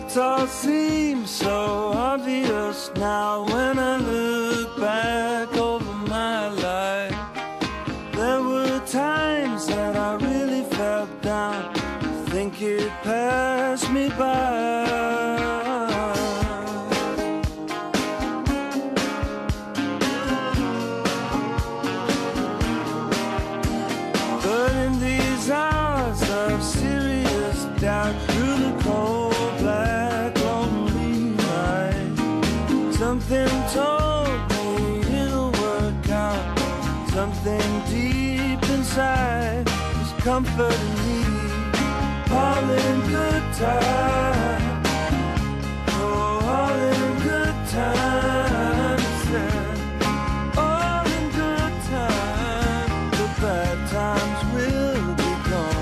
It all seems so obvious now when I look back over my life. There were times that I really felt down. I think it passed me by. But in these hours of serious doubt, through the cold black lonely night, something told me it'll work out. Something deep inside was comforting me. All in good time. Oh, all in good time. Said, all in good time. The bad times will be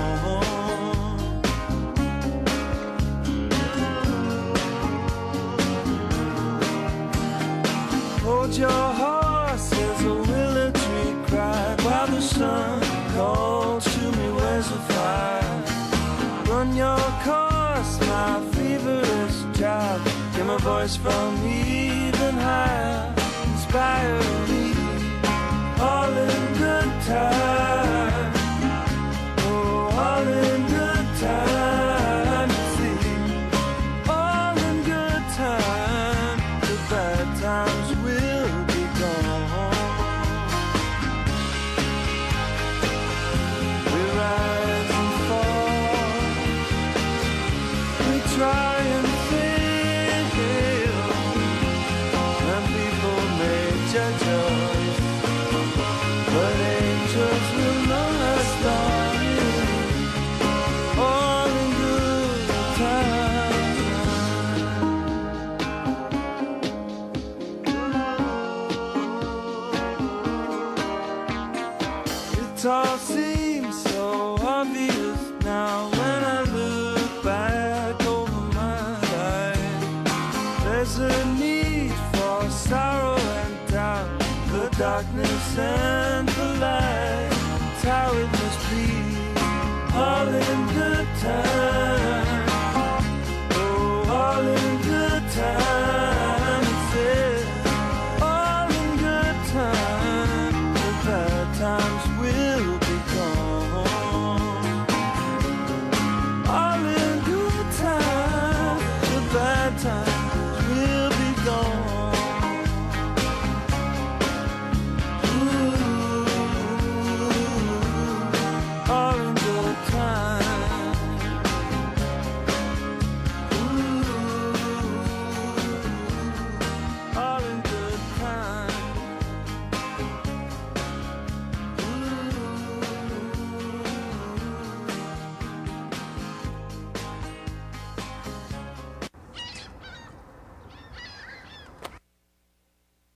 gone. Hold your horse as a willow tree cried, while the sun calls to me, where's the fire? Run your course, my feverish child. Hear my voice from even higher, inspire me. All in good time. Oh, all in good time. See, all in good time. The bad times will be gone. We rise and fall. We try and fail, and people may judge us, but angels will know us all. All in good time. It all seems so obvious now when I look back over my life. There's a need for sorrow and doubt, the darkness and the light. It's how it must be, all in good time.